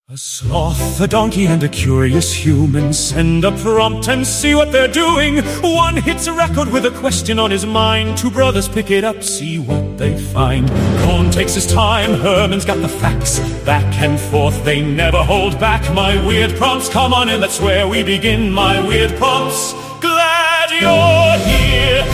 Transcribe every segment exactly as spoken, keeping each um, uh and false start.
A sloth, a donkey, and a curious human send a prompt and see what they're doing. One hits a record with a question on his mind. Two brothers pick it up, see what they find. Cohn takes his time, Herman's got the facts. Back and forth, they never hold back. My weird prompts, come on in, that's where we begin. My weird prompts, glad you're here.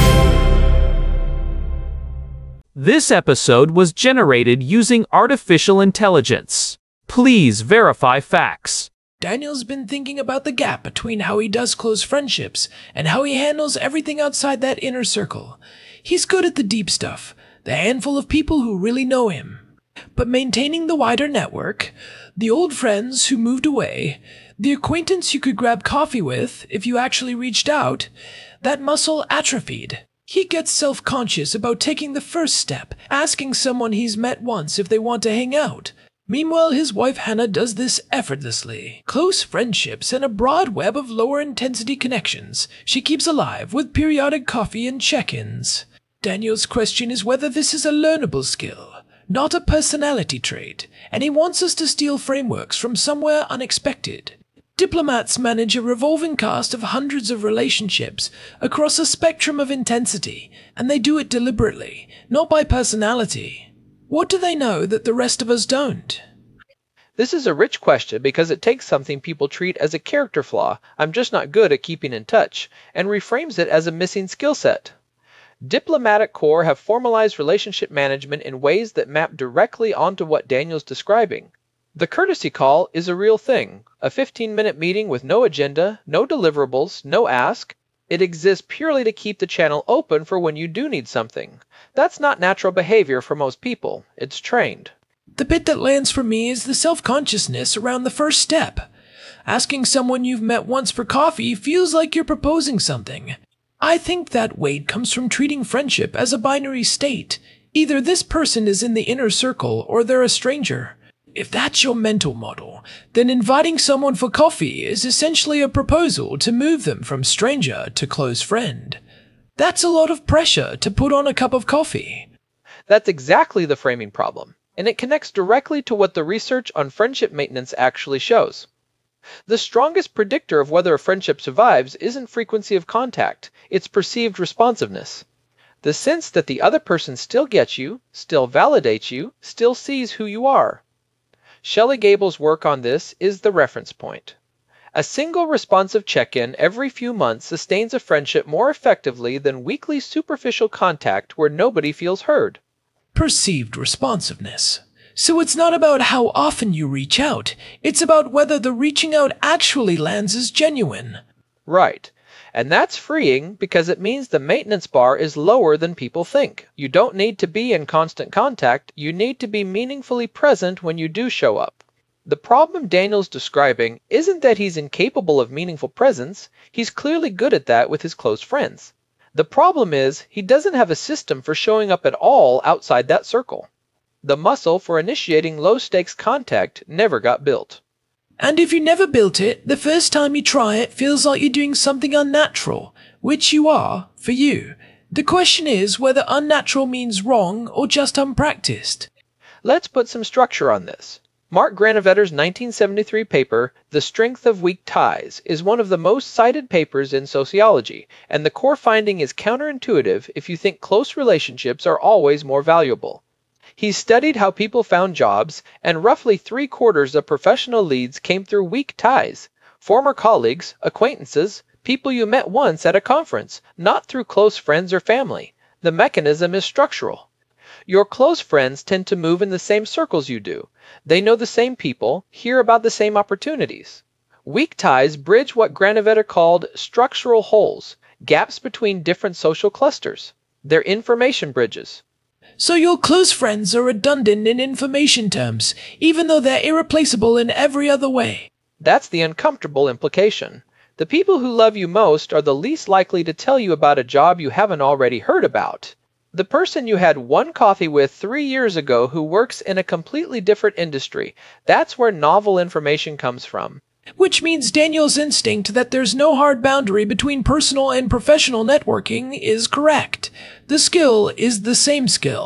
This episode was generated using artificial intelligence. Please verify facts. Daniel's been thinking about the gap between how he does close friendships and how he handles everything outside that inner circle. He's good at the deep stuff, the handful of people who really know him. But maintaining the wider network, the old friends who moved away, the acquaintance you could grab coffee with if you actually reached out, that muscle atrophied. He gets self-conscious about taking the first step, asking someone he's met once if they want to hang out. Meanwhile, his wife Hannah does this effortlessly. Close friendships and a broad web of lower-intensity connections she keeps alive with periodic coffee and check-ins. Daniel's question is whether this is a learnable skill, not a personality trait, and he wants us to steal frameworks from somewhere unexpected. Diplomats manage a revolving cast of hundreds of relationships across a spectrum of intensity, and they do it deliberately, not by personality. What do they know that the rest of us don't? This is a rich question because it takes something people treat as a character flaw, I'm just not good at keeping in touch, and reframes it as a missing skill set. Diplomatic Corps have formalized relationship management in ways that map directly onto what Daniel's describing. The courtesy call is a real thing, a fifteen-minute meeting with no agenda, no deliverables, no ask. It exists purely to keep the channel open for when you do need something. That's not natural behavior for most people. It's trained. The bit that lands for me is the self-consciousness around the first step. Asking someone you've met once for coffee feels like you're proposing something. I think that weight comes from treating friendship as a binary state. Either this person is in the inner circle or they're a stranger. If that's your mental model, then inviting someone for coffee is essentially a proposal to move them from stranger to close friend. That's a lot of pressure to put on a cup of coffee. That's exactly the framing problem, and it connects directly to what the research on friendship maintenance actually shows. The strongest predictor of whether a friendship survives isn't frequency of contact, it's perceived responsiveness. The sense that the other person still gets you, still validates you, still sees who you are. Shelley Gable's work on this is the reference point. A single responsive check-in every few months sustains a friendship more effectively than weekly superficial contact where nobody feels heard. Perceived responsiveness. So it's not about how often you reach out, it's about whether the reaching out actually lands as genuine. Right. And that's freeing because it means the maintenance bar is lower than people think. You don't need to be in constant contact, you need to be meaningfully present when you do show up. The problem Daniel's describing isn't that he's incapable of meaningful presence, he's clearly good at that with his close friends. The problem is he doesn't have a system for showing up at all outside that circle. The muscle for initiating low-stakes contact never got built. And if you never built it, the first time you try it feels like you're doing something unnatural, which you are, for you. The question is whether unnatural means wrong or just unpracticed. Let's put some structure on this. Mark Granovetter's nineteen seventy-three paper, The Strength of Weak Ties, is one of the most cited papers in sociology, and the core finding is counterintuitive if you think close relationships are always more valuable. He studied how people found jobs, and roughly three-quarters of professional leads came through weak ties. Former colleagues, acquaintances, people you met once at a conference, not through close friends or family. The mechanism is structural. Your close friends tend to move in the same circles you do. They know the same people, hear about the same opportunities. Weak ties bridge what Granovetter called structural holes, gaps between different social clusters. They're information bridges. So your close friends are redundant in information terms, even though they're irreplaceable in every other way. That's the uncomfortable implication. The people who love you most are the least likely to tell you about a job you haven't already heard about. The person you had one coffee with three years ago who works in a completely different industry, that's where novel information comes from. Which means Daniel's instinct that there's no hard boundary between personal and professional networking is correct. The skill is the same skill.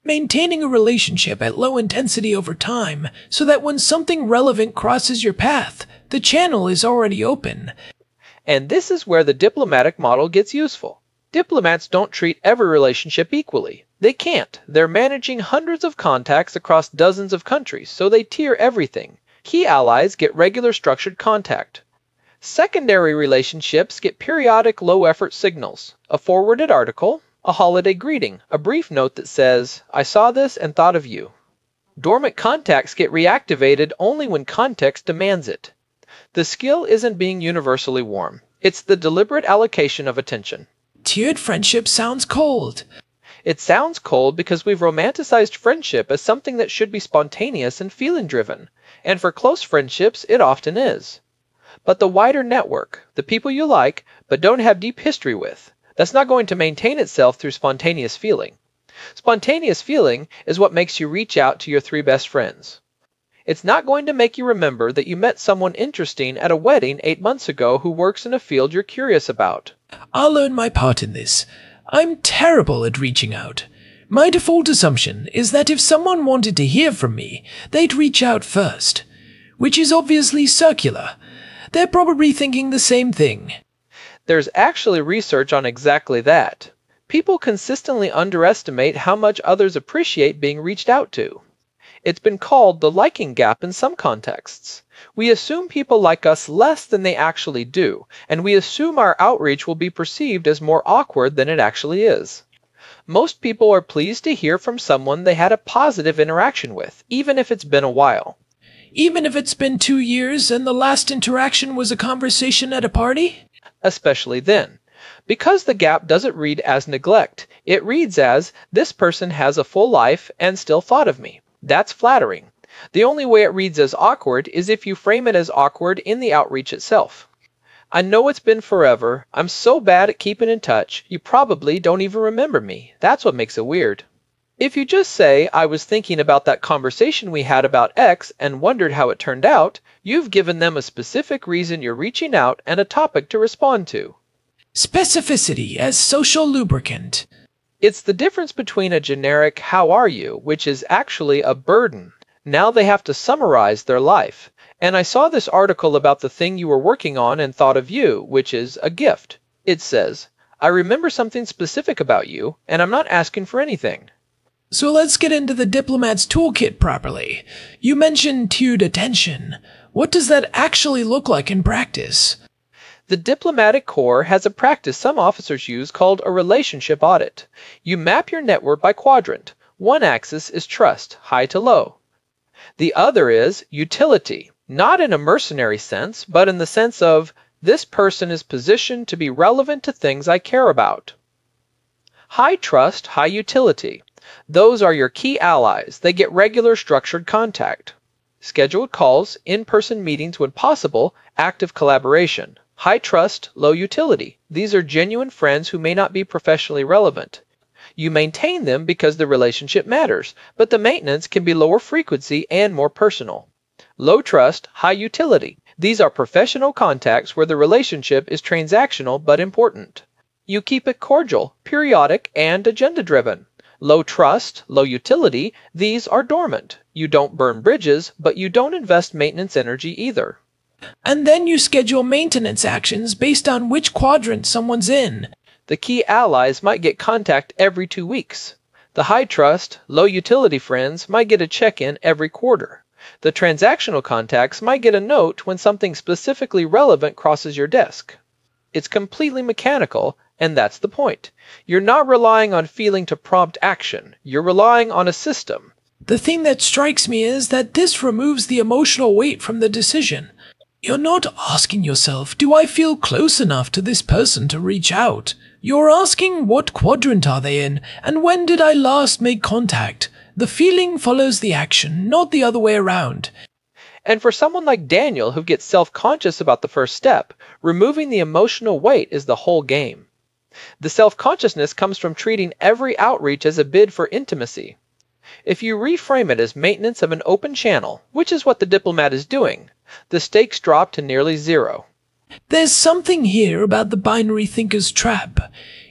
Maintaining a relationship at low intensity over time so that when something relevant crosses your path, the channel is already open. And this is where the diplomatic model gets useful. Diplomats don't treat every relationship equally. They can't. They're managing hundreds of contacts across dozens of countries, so they tier everything. Key allies get regular structured contact. Secondary relationships get periodic low-effort signals, a forwarded article, a holiday greeting, a brief note that says, "I saw this and thought of you." Dormant contacts get reactivated only when context demands it. The skill isn't being universally warm. It's the deliberate allocation of attention. Tiered friendship sounds cold. It sounds cold because we've romanticized friendship as something that should be spontaneous and feeling-driven, and for close friendships, it often is. But the wider network, the people you like but don't have deep history with, that's not going to maintain itself through spontaneous feeling. Spontaneous feeling is what makes you reach out to your three best friends. It's not going to make you remember that you met someone interesting at a wedding eight months ago who works in a field you're curious about. I'll learn my part in this. I'm terrible at reaching out. My default assumption is that if someone wanted to hear from me, they'd reach out first, which is obviously circular. They're probably thinking the same thing. There's actually research on exactly that. People consistently underestimate how much others appreciate being reached out to. It's been called the liking gap in some contexts. We assume people like us less than they actually do, and we assume our outreach will be perceived as more awkward than it actually is. Most people are pleased to hear from someone they had a positive interaction with, even if it's been a while. Even if it's been two years and the last interaction was a conversation at a party? Especially then. Because the gap doesn't read as neglect, it reads as, this person has a full life and still thought of me. That's flattering. The only way it reads as awkward is if you frame it as awkward in the outreach itself. I know it's been forever. I'm so bad at keeping in touch, you probably don't even remember me. That's what makes it weird. If you just say, I was thinking about that conversation we had about X and wondered how it turned out, you've given them a specific reason you're reaching out and a topic to respond to. Specificity as social lubricant. It's the difference between a generic how are you, which is actually a burden. Now they have to summarize their life. And I saw this article about the thing you were working on and thought of you, which is a gift. It says, I remember something specific about you, and I'm not asking for anything. So let's get into the diplomat's toolkit properly. You mentioned tiered attention. What does that actually look like in practice? The diplomatic corps has a practice some officers use called a relationship audit. You map your network by quadrant. One axis is trust, high to low. The other is utility, not in a mercenary sense, but in the sense of, this person is positioned to be relevant to things I care about. High trust, high utility. Those are your key allies. They get regular structured contact. Scheduled calls, in-person meetings when possible, active collaboration. High trust, low utility. These are genuine friends who may not be professionally relevant. You maintain them because the relationship matters, but the maintenance can be lower frequency and more personal. Low trust, high utility. These are professional contacts where the relationship is transactional but important. You keep it cordial, periodic, and agenda-driven. Low trust, low utility, these are dormant. You don't burn bridges, but you don't invest maintenance energy either. And then you schedule maintenance actions based on which quadrant someone's in. The key allies might get contact every two weeks. The high trust, low utility friends might get a check-in every quarter. The transactional contacts might get a note when something specifically relevant crosses your desk. It's completely mechanical, and that's the point. You're not relying on feeling to prompt action. You're relying on a system. The thing that strikes me is that this removes the emotional weight from the decision. You're not asking yourself, do I feel close enough to this person to reach out? You're asking, what quadrant are they in, and when did I last make contact? The feeling follows the action, not the other way around. And for someone like Daniel who gets self-conscious about the first step, removing the emotional weight is the whole game. The self-consciousness comes from treating every outreach as a bid for intimacy. If you reframe it as maintenance of an open channel, which is what the diplomat is doing, the stakes drop to nearly zero. There's something here about the binary thinker's trap.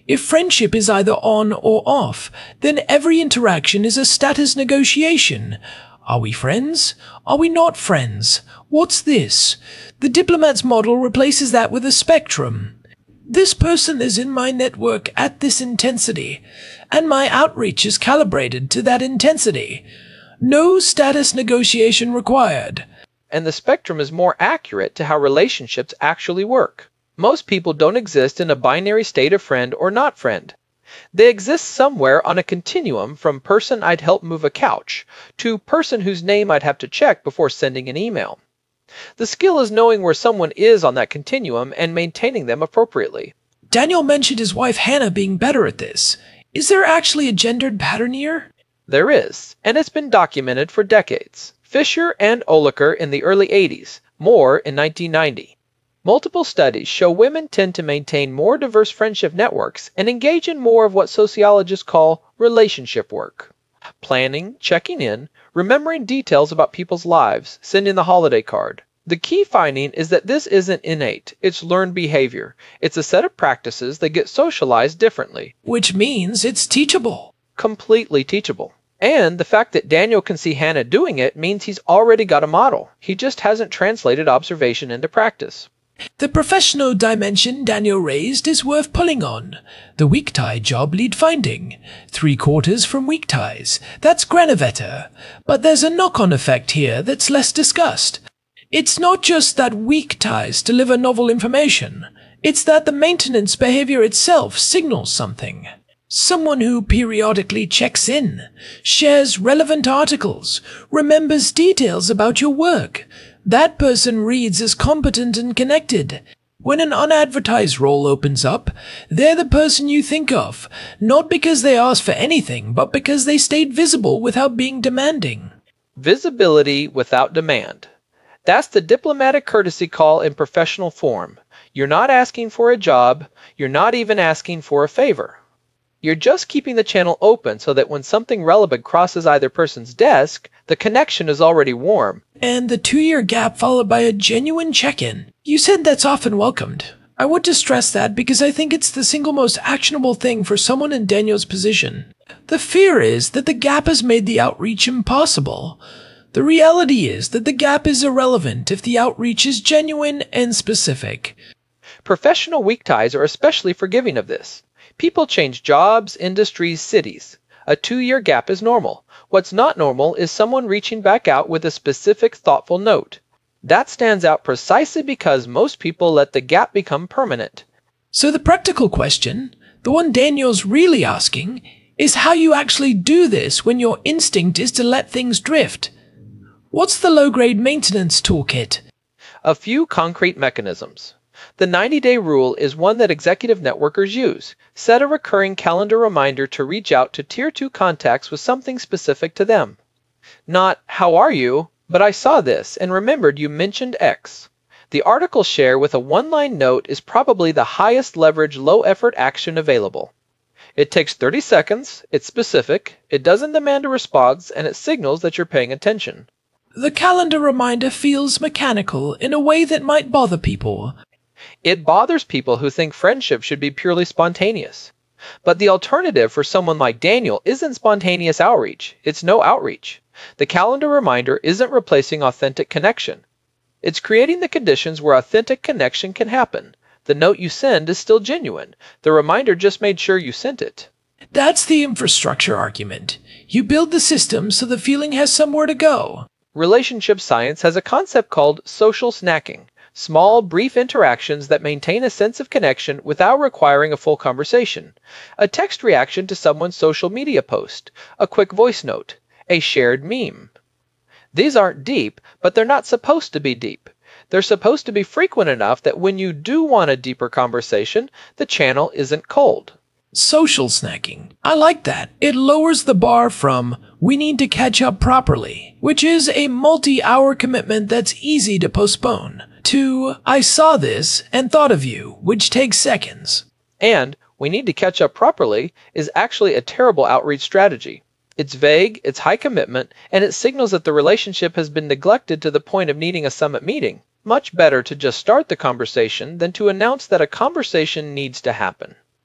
If friendship is either on or off, then every interaction is a status negotiation. Are we friends? Are we not friends? What's this? The diplomat's model replaces that with a spectrum. This person is in my network at this intensity, and my outreach is calibrated to that intensity. No status negotiation required. And the spectrum is more accurate to how relationships actually work. Most people don't exist in a binary state of friend or not friend. They exist somewhere on a continuum from person I'd help move a couch to person whose name I'd have to check before sending an email. The skill is knowing where someone is on that continuum and maintaining them appropriately. Daniel mentioned his wife Hannah being better at this. Is there actually a gendered pattern here? There is, and it's been documented for decades. Fisher and Oliker in the early eighties, Moore in nineteen ninety. Multiple studies show women tend to maintain more diverse friendship networks and engage in more of what sociologists call relationship work. Planning, checking in, remembering details about people's lives, sending the holiday card. The key finding is that this isn't innate, it's learned behavior. It's a set of practices that get socialized differently. Which means it's teachable. Completely teachable. And the fact that Daniel can see Hannah doing it means he's already got a model. He just hasn't translated observation into practice. The professional dimension Daniel raised is worth pulling on. The weak tie job lead finding. Three quarters from weak ties. That's Granovetter. But there's a knock-on effect here that's less discussed. It's not just that weak ties deliver novel information. It's that the maintenance behavior itself signals something. Someone who periodically checks in, shares relevant articles, remembers details about your work. That person reads as competent and connected. When an unadvertised role opens up, they're the person you think of, not because they asked for anything, but because they stayed visible without being demanding. Visibility without demand. That's the diplomatic courtesy call in professional form. You're not asking for a job, you're not even asking for a favor. You're just keeping the channel open so that when something relevant crosses either person's desk, the connection is already warm. And the two-year gap followed by a genuine check-in. You said that's often welcomed. I want to stress that because I think it's the single most actionable thing for someone in Daniel's position. The fear is that the gap has made the outreach impossible. The reality is that the gap is irrelevant if the outreach is genuine and specific. Professional weak ties are especially forgiving of this. People change jobs, industries, cities. A two-year gap is normal. What's not normal is someone reaching back out with a specific, thoughtful note. That stands out precisely because most people let the gap become permanent. So the practical question, the one Daniel's really asking, is how you actually do this when your instinct is to let things drift. What's the low-grade maintenance toolkit? A few concrete mechanisms. The ninety-day rule is one that executive networkers use. Set a recurring calendar reminder to reach out to Tier two contacts with something specific to them. Not, how are you, but I saw this and remembered you mentioned X. The article share with a one-line note is probably the highest leverage, low-effort action available. It takes thirty seconds, it's specific, it doesn't demand a response, and it signals that you're paying attention. The calendar reminder feels mechanical in a way that might bother people. It bothers people who think friendship should be purely spontaneous. But the alternative for someone like Daniel isn't spontaneous outreach. It's no outreach. The calendar reminder isn't replacing authentic connection. It's creating the conditions where authentic connection can happen. The note you send is still genuine. The reminder just made sure you sent it. That's the infrastructure argument. You build the system so the feeling has somewhere to go. Relationship science has a concept called social snacking. Small, brief interactions that maintain a sense of connection without requiring a full conversation. A text reaction to someone's social media post. A quick voice note. A shared meme. These aren't deep, but they're not supposed to be deep. They're supposed to be frequent enough that when you do want a deeper conversation, the channel isn't cold. Social snacking. I like that. It lowers the bar from, we need to catch up properly, which is a multi-hour commitment that's easy to postpone, to, I saw this and thought of you, which takes seconds. And, we need to catch up properly is actually a terrible outreach strategy. It's vague, it's high commitment, and it signals that the relationship has been neglected to the point of needing a summit meeting. Much better to just start the conversation than to announce that a conversation needs to happen.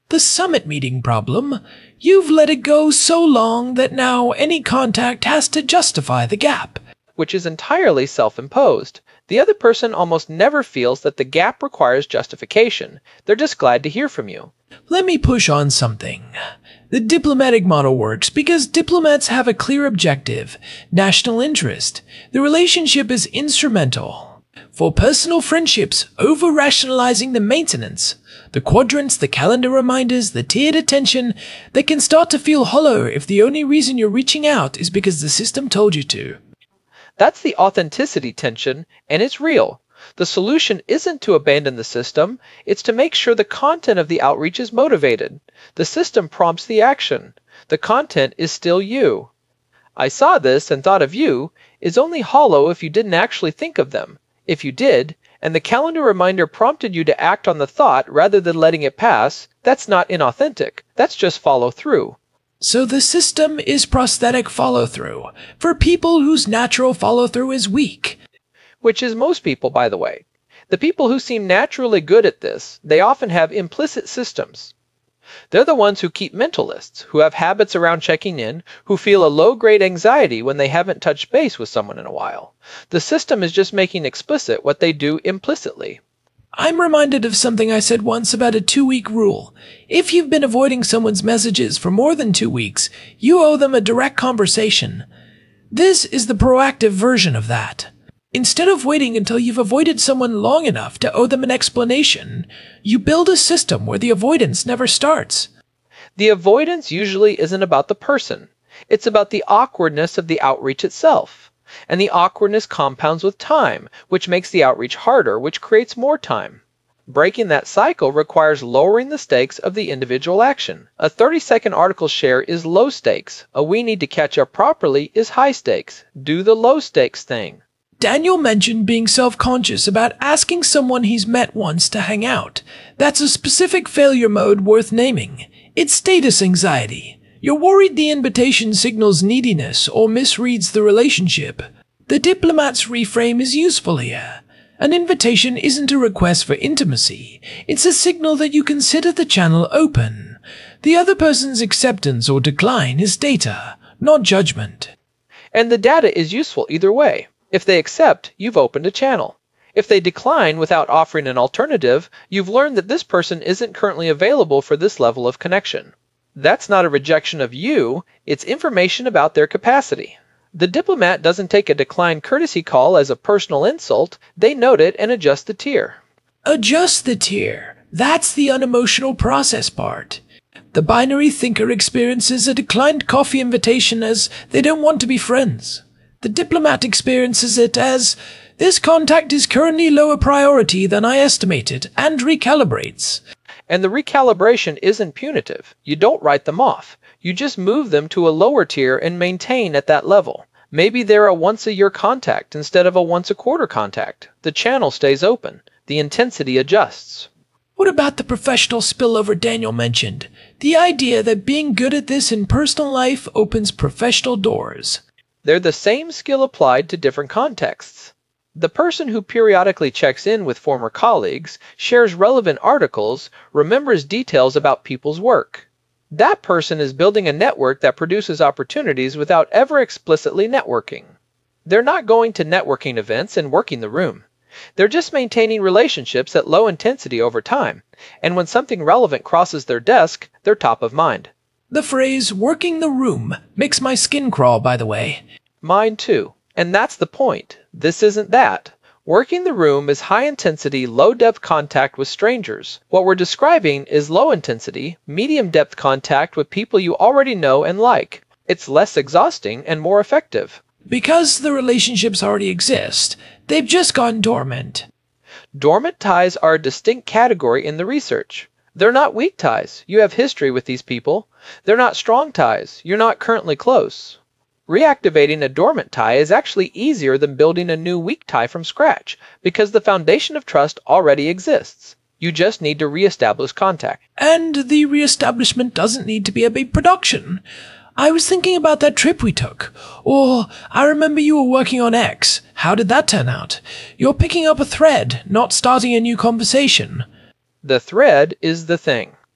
The summit meeting problem. You've let it go so long that now any contact has to justify the gap. Which is entirely self-imposed. The other person almost never feels that the gap requires justification. They're just glad to hear from you. Let me push on something. The diplomatic model works because diplomats have a clear objective, national interest. The relationship is instrumental. For personal friendships, over-rationalizing the maintenance, the quadrants, the calendar reminders, the tiered attention, they can start to feel hollow if the only reason you're reaching out is because the system told you to. That's the authenticity tension, and it's real. The solution isn't to abandon the system, it's to make sure the content of the outreach is motivated. The system prompts the action. The content is still you. I saw this and thought of you is only hollow if you didn't actually think of them. If you did, and the calendar reminder prompted you to act on the thought rather than letting it pass, that's not inauthentic. That's just follow through. So the system is prosthetic follow-through for people whose natural follow-through is weak. Which is most people, by the way. The people who seem naturally good at this, they often have implicit systems. They're the ones who keep mental lists, who have habits around checking in, who feel a low-grade anxiety when they haven't touched base with someone in a while. The system is just making explicit what they do implicitly. I'm reminded of something I said once about a two-week rule. If you've been avoiding someone's messages for more than two weeks, you owe them a direct conversation. This is the proactive version of that. Instead of waiting until you've avoided someone long enough to owe them an explanation, you build a system where the avoidance never starts. The avoidance usually isn't about the person. It's about the awkwardness of the outreach itself. And the awkwardness compounds with time, which makes the outreach harder, which creates more time. Breaking that cycle requires lowering the stakes of the individual action. A thirty-second article share is low stakes. A we need to catch up properly is high stakes. Do the low stakes thing. Daniel mentioned being self-conscious about asking someone he's met once to hang out. That's a specific failure mode worth naming. It's status anxiety. You're worried the invitation signals neediness or misreads the relationship. The diplomat's reframe is useful here. An invitation isn't a request for intimacy. It's a signal that you consider the channel open. The other person's acceptance or decline is data, not judgment. And the data is useful either way. If they accept, you've opened a channel. If they decline without offering an alternative, you've learned that this person isn't currently available for this level of connection. That's not a rejection of you, it's information about their capacity. The diplomat doesn't take a declined courtesy call as a personal insult, they note it and adjust the tier. Adjust the tier. That's the unemotional process part. The binary thinker experiences a declined coffee invitation as they don't want to be friends. The diplomat experiences it as this contact is currently lower priority than I estimated and recalibrates. And the recalibration isn't punitive. You don't write them off. You just move them to a lower tier and maintain at that level. Maybe they're a once-a-year contact instead of a once-a-quarter contact. The channel stays open. The intensity adjusts. What about the professional spillover Daniel mentioned? The idea that being good at this in personal life opens professional doors. They're the same skill applied to different contexts. The person who periodically checks in with former colleagues, shares relevant articles, remembers details about people's work. That person is building a network that produces opportunities without ever explicitly networking. They're not going to networking events and working the room. They're just maintaining relationships at low intensity over time, and when something relevant crosses their desk, they're top of mind. The phrase working the room makes my skin crawl, by the way. Mine too. And that's the point. This isn't that. Working the room is high-intensity, low-depth contact with strangers. What we're describing is low-intensity, medium-depth contact with people you already know and like. It's less exhausting and more effective. Because the relationships already exist, they've just gone dormant. Dormant ties are a distinct category in the research. They're not weak ties. You have history with these people. They're not strong ties. You're not currently close. Reactivating a dormant tie is actually easier than building a new weak tie from scratch, because the foundation of trust already exists. You just need to reestablish contact. And the reestablishment doesn't need to be a big production. I was thinking about that trip we took. Or, I remember you were working on X. How did that turn out? You're picking up a thread, not starting a new conversation. The thread is the thing.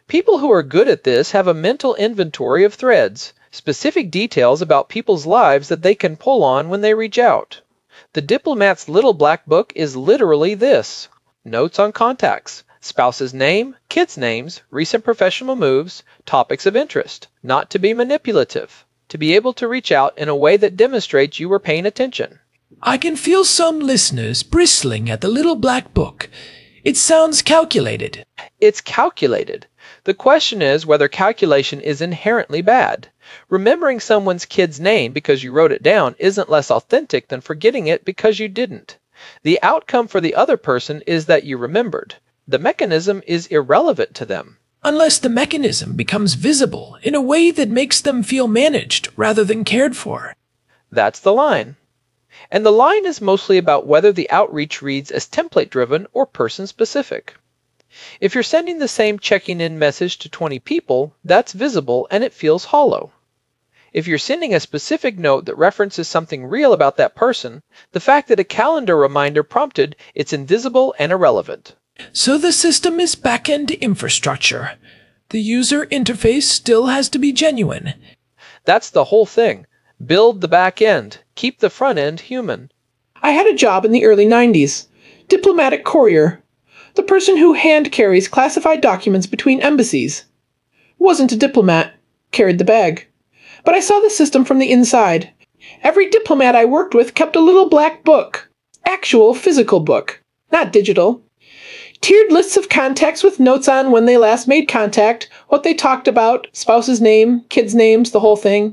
People who are good at this have a mental inventory of threads, specific details about people's lives that they can pull on when they reach out. The diplomat's little black book is literally this: notes on contacts, spouse's name, kids' names, recent professional moves, topics of interest, not to be manipulative, to be able to reach out in a way that demonstrates you were paying attention. I can feel some listeners bristling at the little black book. It sounds calculated. It's calculated. The question is whether calculation is inherently bad. Remembering someone's kid's name because you wrote it down isn't less authentic than forgetting it because you didn't. The outcome for the other person is that you remembered. The mechanism is irrelevant to them. Unless the mechanism becomes visible in a way that makes them feel managed rather than cared for. That's the line. And the line is mostly about whether the outreach reads as template-driven or person-specific. If you're sending the same checking-in message to twenty people, that's visible and it feels hollow. If you're sending a specific note that references something real about that person, the fact that a calendar reminder prompted it's invisible and irrelevant. So the system is back-end infrastructure. The user interface still has to be genuine. That's the whole thing. Build the back end. Keep the front end human. I had a job in the early nineties. Diplomatic courier. The person who hand carries classified documents between embassies. Wasn't a diplomat. Carried the bag. But I saw the system from the inside. Every diplomat I worked with kept a little black book. Actual physical book. Not digital. Tiered lists of contacts with notes on when they last made contact, what they talked about, spouse's name, kids' names, the whole thing.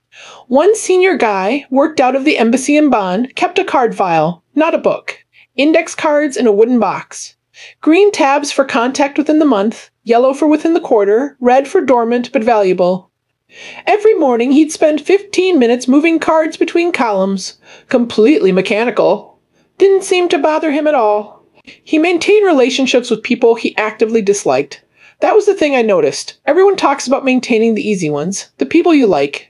One senior guy, worked out of the embassy in Bonn, kept a card file, not a book. Index cards in a wooden box. Green tabs for contact within the month, yellow for within the quarter, red for dormant but valuable. Every morning he'd spend fifteen minutes moving cards between columns. Completely mechanical. Didn't seem to bother him at all. He maintained relationships with people he actively disliked. That was the thing I noticed. Everyone talks about maintaining the easy ones, the people you like.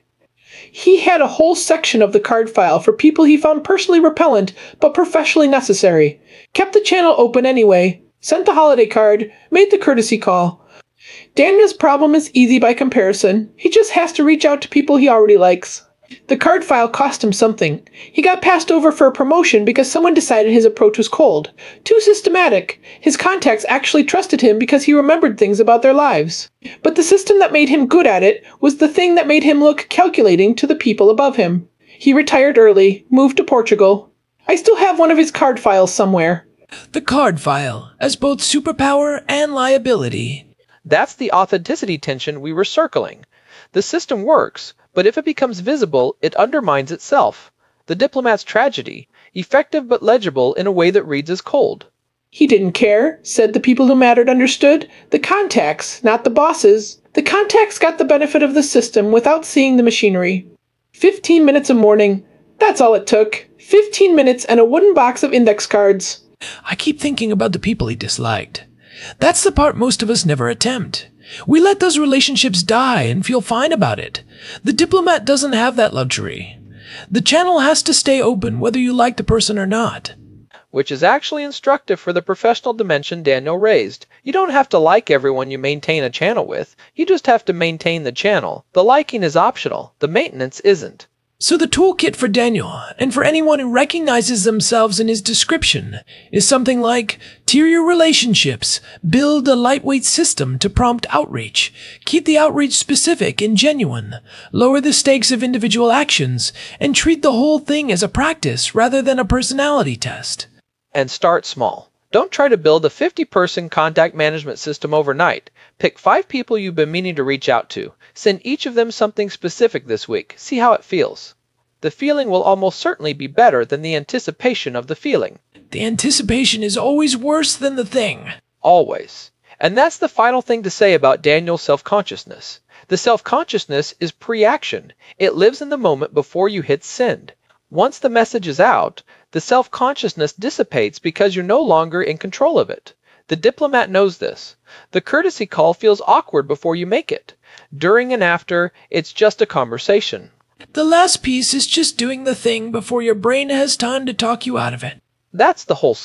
He had a whole section of the card file for people he found personally repellent but professionally necessary. Kept the channel open anyway. Sent the holiday card. Made the courtesy call. Daniel's problem is easy by comparison. He just has to reach out to people he already likes. The card file cost him something. He got passed over for a promotion because someone decided his approach was cold. Too systematic. His contacts actually trusted him because he remembered things about their lives. But the system that made him good at it was the thing that made him look calculating to the people above him. He retired early, moved to Portugal. I still have one of his card files somewhere. The card file, as both superpower and liability. That's the authenticity tension we were circling. The system works, but if it becomes visible, it undermines itself. The diplomat's tragedy, effective but legible in a way that reads as cold. He didn't care, said the people who mattered understood. The contacts, not the bosses. The contacts got the benefit of the system without seeing the machinery. Fifteen minutes a morning. That's all it took. Fifteen minutes and a wooden box of index cards. I keep thinking about the people he disliked. That's the part most of us never attempt. We let those relationships die and feel fine about it. The diplomat doesn't have that luxury. The channel has to stay open whether you like the person or not. Which is actually instructive for the professional dimension Daniel raised. You don't have to like everyone you maintain a channel with. You just have to maintain the channel. The liking is optional. The maintenance isn't. So the toolkit for Daniel, and for anyone who recognizes themselves in his description, is something like tier your relationships, build a lightweight system to prompt outreach, keep the outreach specific and genuine, lower the stakes of individual actions, and treat the whole thing as a practice rather than a personality test. And start small. Don't try to build a fifty-person contact management system overnight. Pick five people you've been meaning to reach out to. Send each of them something specific this week. See how it feels. The feeling will almost certainly be better than the anticipation of the feeling. The anticipation is always worse than the thing. Always. And that's the final thing to say about Daniel's self-consciousness. The self-consciousness is pre-action. It lives in the moment before you hit send. Once the message is out, the self-consciousness dissipates because you're no longer in control of it. The diplomat knows this. The courtesy call feels awkward before you make it. During and after, it's just a conversation. The last piece is just doing the thing before your brain has time to talk you out of it. That's the whole skill.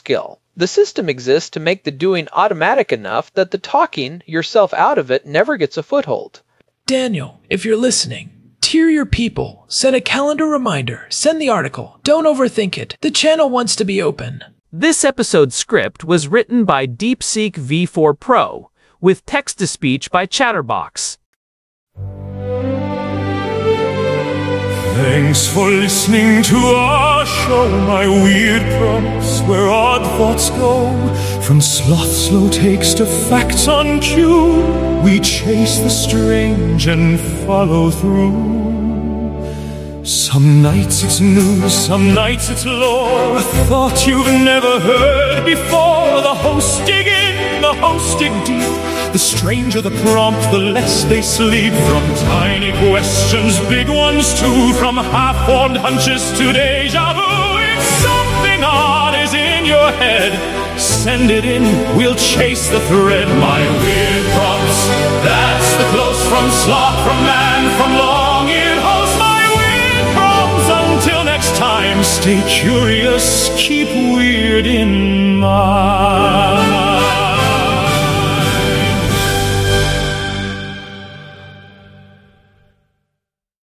The system exists to make the doing automatic enough that the talking yourself out of it never gets a foothold. Daniel, if you're listening, tier your people. Set a calendar reminder. Send the article. Don't overthink it. The channel wants to be open. This episode's script was written by DeepSeek V four Pro, with text-to-speech by Chatterbox. Thanks for listening to our show, my weird prompts, where odd thoughts go. From sloth slow takes to facts on cue, we chase the strange and follow through. Some nights it's news, some nights it's lore, a thought you've never heard before. The hosts dig in, the hosts dig deep. The stranger the prompt, the less they sleep. From tiny questions, big ones too. From half-formed hunches to deja vu. If something odd is in your head, send it in, we'll chase the thread. My weird prompts, that's the close from sloth, from man, from long-eared host. My weird prompts, until next time, stay curious, keep weird in mind.